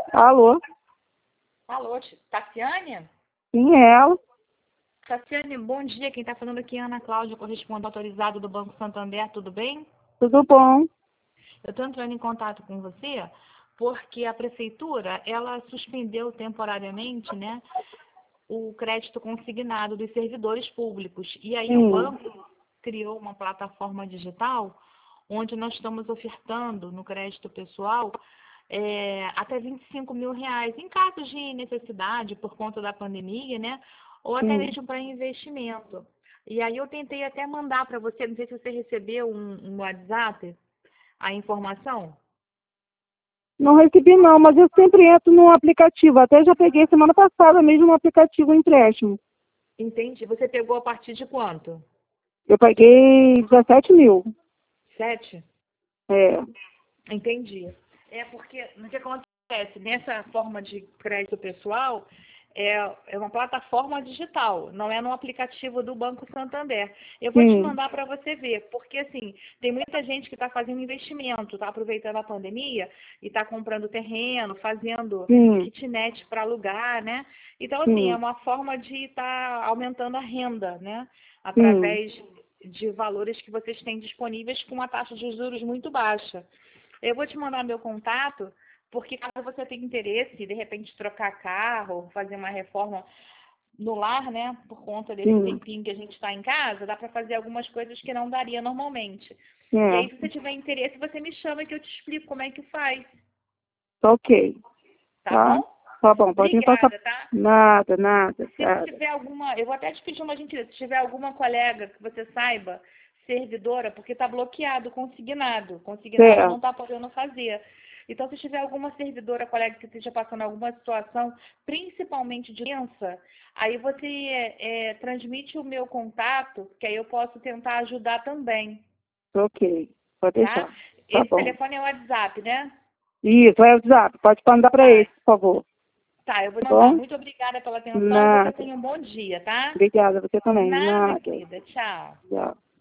Alô? Alô, Tassiane? Sim, é ela. Tassiane, bom dia. Quem está falando aqui é Ana Cláudia, correspondente autorizado do Banco Santander, tudo bem? Tudo bom? Eu estou entrando em contato com você porque a prefeitura, ela suspendeu temporariamente, né, o crédito consignado dos servidores públicos. E aí o Sim. banco criou uma plataforma digital onde nós estamos ofertando no crédito pessoal até R$ 25.000 em caso de necessidade por conta da pandemia, né? Ou até Sim. mesmo para investimento. E aí eu tentei até mandar para você, não sei se você recebeu um WhatsApp, a informação. Não recebi não, mas eu sempre entro no aplicativo. Até já peguei semana passada mesmo no aplicativo o empréstimo. Entendi. Você pegou a partir de quanto? Eu paguei 17 mil. 7? É. Entendi. É porque o que acontece nessa forma de crédito pessoal é uma plataforma digital, não é no aplicativo do Banco Santander. Eu vou te Sim. mandar para você ver, porque assim, tem muita gente que está fazendo investimento, está aproveitando a pandemia e está comprando terreno, fazendo Sim. kitnet para alugar, né? Então, assim, é Sim. uma forma de estar aumentando a renda, né? Sim. Através de valores que vocês têm disponíveis com uma taxa de juros muito baixa. Eu vou te mandar meu contato, porque caso você tenha interesse, de repente trocar carro, fazer uma reforma no lar, né, por conta desse Sim. tempinho que a gente está em casa, dá para fazer algumas coisas que não daria normalmente. E É. aí, se você tiver interesse, você me chama que eu te explico como é que faz, Tá ok. tá Tá? bom? Tá bom, pode me passar. Obrigada, tá? Nada, nada, Se nada. tiver alguma, eu vou até te pedir uma gentileza, se tiver alguma colega que você saiba, servidora, porque está bloqueado, consignado não Certo. está podendo fazer. Então, se tiver alguma servidora, colega que esteja passando alguma situação, principalmente de doença, aí você transmite o meu contato, que aí eu posso tentar ajudar também, Ok. Pode tá? deixar. Tá Esse bom. telefone é o WhatsApp, né? Isso, é o WhatsApp. Pode mandar para Tá, esse, por favor. tá, eu vou Tá mandar. bom? Muito obrigada pela atenção e você Nada. tenha um bom dia, tá? Obrigada, você também. Nada, Nada. querida. Tchau. Tchau.